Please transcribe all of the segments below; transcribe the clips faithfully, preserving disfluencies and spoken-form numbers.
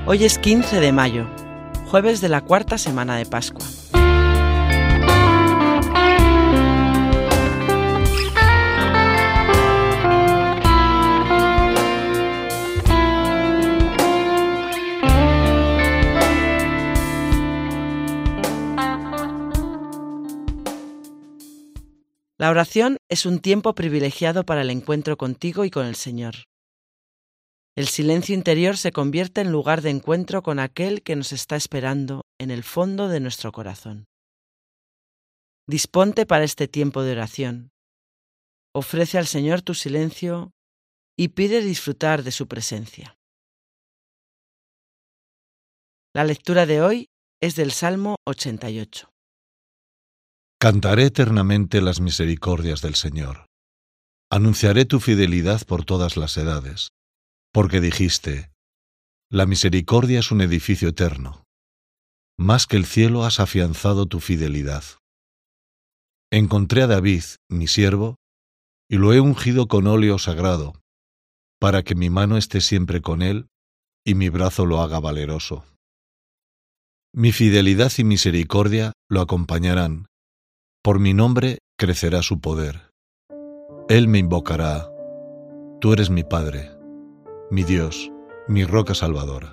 Hoy es quince de mayo, jueves de la cuarta semana de Pascua. La oración es un tiempo privilegiado para el encuentro contigo y con el Señor. El silencio interior se convierte en lugar de encuentro con aquel que nos está esperando en el fondo de nuestro corazón. Disponte para este tiempo de oración. Ofrece al Señor tu silencio y pide disfrutar de su presencia. La lectura de hoy es del Salmo ochenta y ocho. Cantaré eternamente las misericordias del Señor. Anunciaré tu fidelidad por todas las edades, porque dijiste, la misericordia es un edificio eterno. Más que el cielo has afianzado tu fidelidad. Encontré a David, mi siervo, y lo he ungido con óleo sagrado, para que mi mano esté siempre con él y mi brazo lo haga valeroso. Mi fidelidad y misericordia lo acompañarán. Por mi nombre crecerá su poder. Él me invocará. Tú eres mi Padre, mi Dios, mi roca salvadora.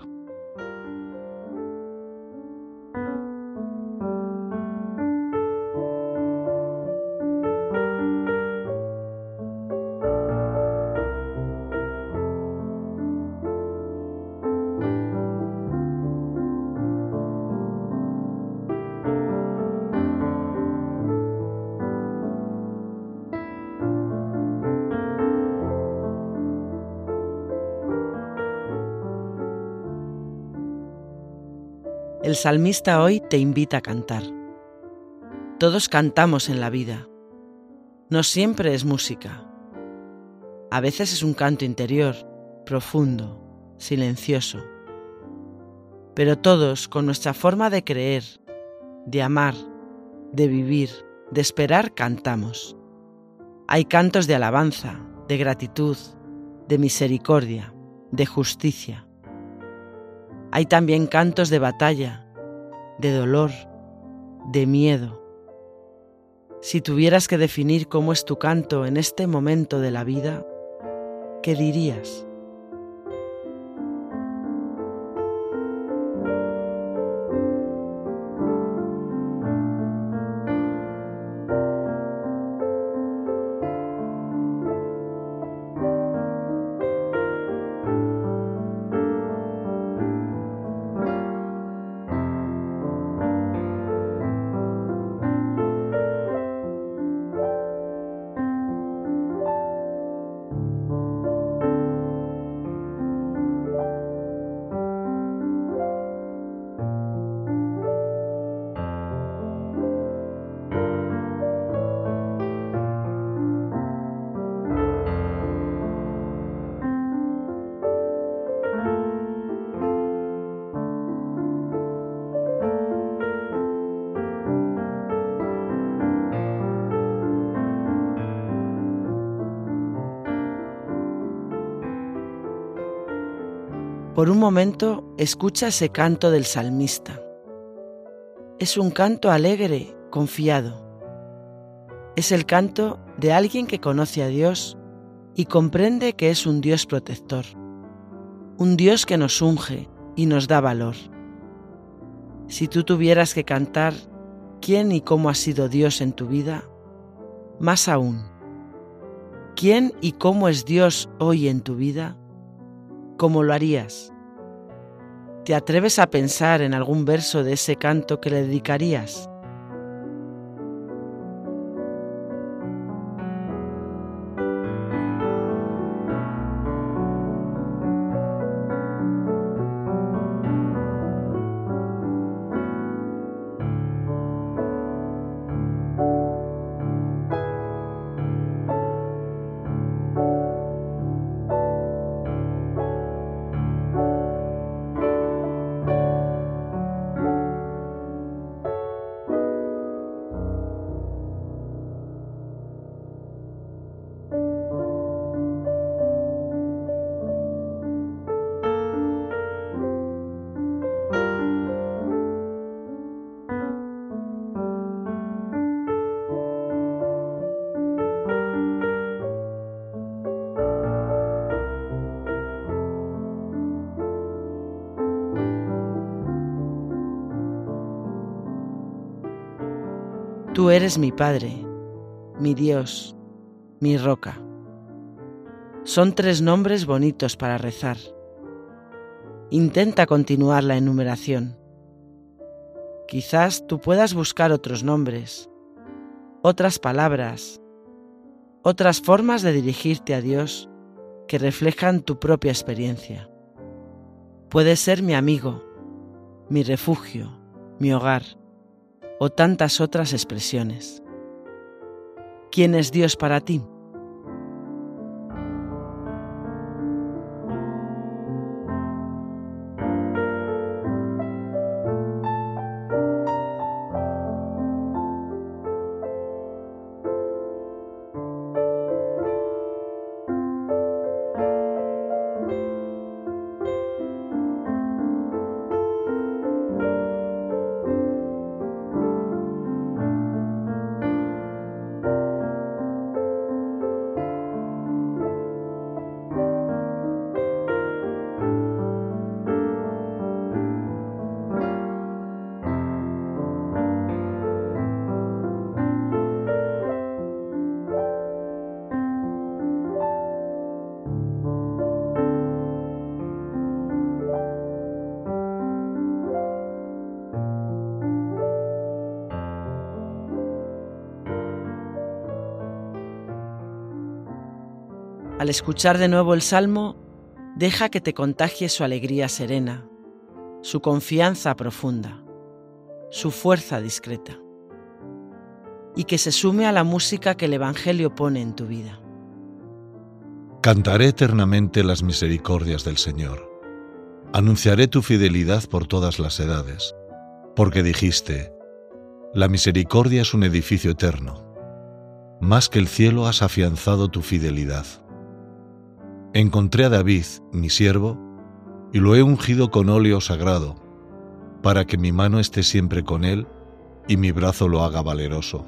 El salmista hoy te invita a cantar. Todos cantamos en la vida. No siempre es música. A veces es un canto interior, profundo, silencioso. Pero todos, con nuestra forma de creer, de amar, de vivir, de esperar, cantamos. Hay cantos de alabanza, de gratitud, de misericordia, de justicia. Hay también cantos de batalla, de dolor, de miedo. Si tuvieras que definir cómo es tu canto en este momento de la vida, ¿qué dirías? Por un momento, escucha ese canto del salmista. Es un canto alegre, confiado. Es el canto de alguien que conoce a Dios y comprende que es un Dios protector, un Dios que nos unge y nos da valor. Si tú tuvieras que cantar quién y cómo ha sido Dios en tu vida, más aún, ¿quién y cómo es Dios hoy en tu vida? ¿Cómo lo harías? ¿Te atreves a pensar en algún verso de ese canto que le dedicarías? Tú eres mi Padre, mi Dios, mi roca. Son tres nombres bonitos para rezar. Intenta continuar la enumeración. Quizás tú puedas buscar otros nombres, otras palabras, otras formas de dirigirte a Dios que reflejan tu propia experiencia. Puedes ser mi amigo, mi refugio, mi hogar o tantas otras expresiones. ¿Quién es Dios para ti? Al escuchar de nuevo el Salmo, deja que te contagie su alegría serena, su confianza profunda, su fuerza discreta, y que se sume a la música que el Evangelio pone en tu vida. Cantaré eternamente las misericordias del Señor. Anunciaré tu fidelidad por todas las edades, porque dijiste, la misericordia es un edificio eterno. Más que el cielo has afianzado tu fidelidad. Encontré a David, mi siervo, y lo he ungido con óleo sagrado, para que mi mano esté siempre con él y mi brazo lo haga valeroso.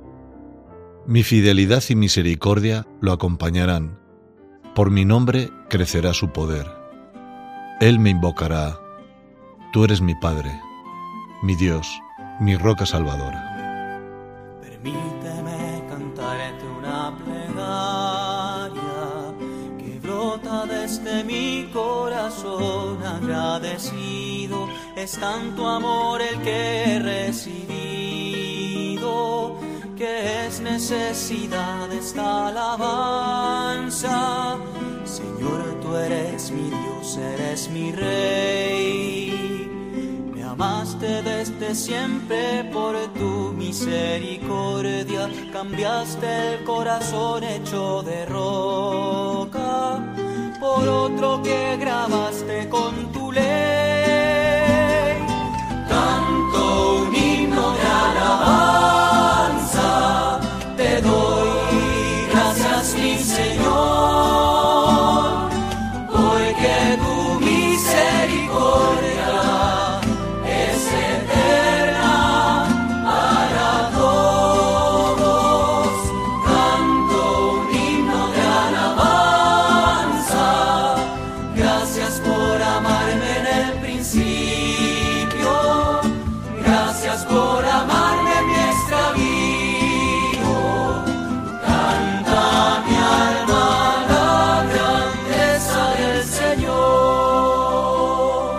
Mi fidelidad y misericordia lo acompañarán. Por mi nombre crecerá su poder. Él me invocará. Tú eres mi Padre, mi Dios, mi roca salvadora. Permíteme cantarte una plegaria que brota desde mi corazón agradecido. Es tanto amor el que he recibido, que es necesidad esta alabanza. Señor, tú eres mi Dios, eres mi Rey. Me amaste desde siempre por tu misericordia. Cambiaste el corazón hecho de roca por otro que grabaste con tu ley. Canto un himno de alabanza, te doy gracias, mi Señor, porque tu misericordia es eterna para todos. Canto un himno de alabanza, gracias por amarme en el principio, gracias por amarme en mi extravío. Canta mi alma la grandeza del Señor.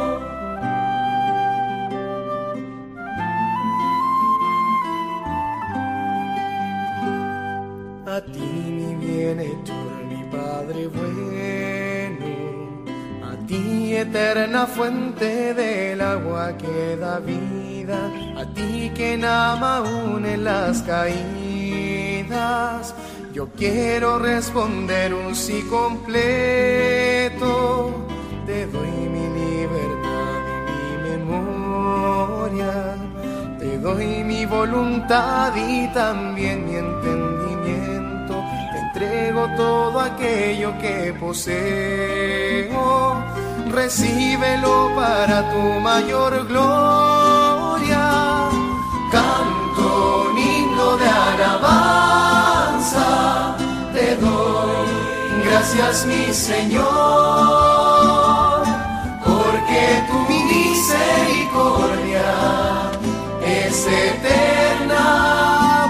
A ti, mi bienhechor, mi Padre bueno, a ti, eterna fuente del agua que da vida, a ti que ama aún en las caídas. Yo quiero responder un sí completo, te doy mi libertad y mi memoria, te doy mi voluntad y también mi entendimiento, te entrego todo aquello que poseo, recíbelo para tu mayor gloria. Canto un himno de alabanza, te doy gracias, mi Señor, porque tu misericordia es eterna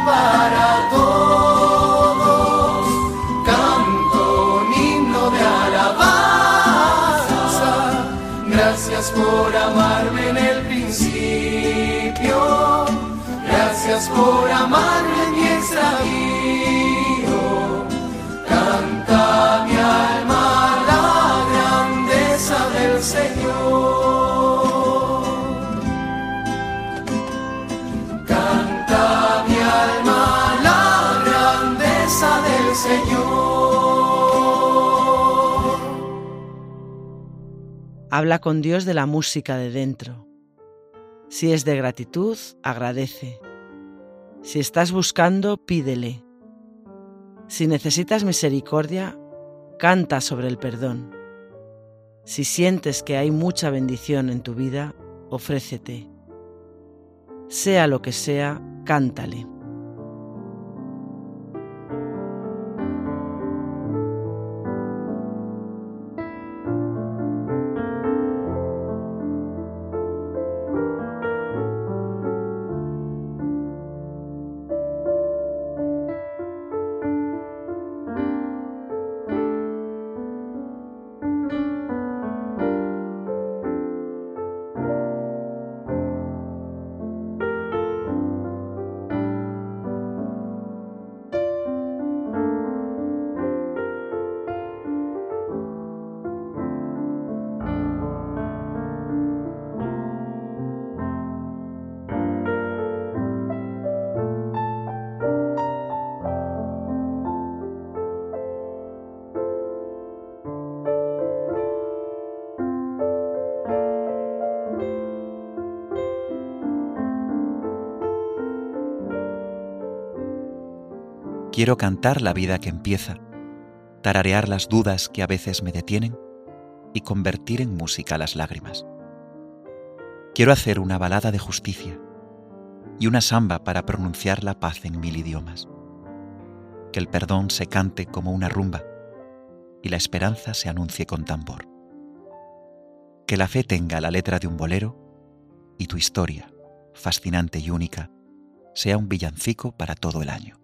Gracias por amarme en el principio, gracias por amarme en mi extravío. Canta mi alma la grandeza del Señor. Canta mi alma la grandeza del Señor. Habla con Dios de la música de dentro. Si es de gratitud, agradece. Si estás buscando, pídele. Si necesitas misericordia, canta sobre el perdón. Si sientes que hay mucha bendición en tu vida, ofrécete. Sea lo que sea, cántale. Quiero cantar la vida que empieza, tararear las dudas que a veces me detienen y convertir en música las lágrimas. Quiero hacer una balada de justicia y una samba para pronunciar la paz en mil idiomas. Que el perdón se cante como una rumba y la esperanza se anuncie con tambor. Que la fe tenga la letra de un bolero y tu historia, fascinante y única, sea un villancico para todo el año.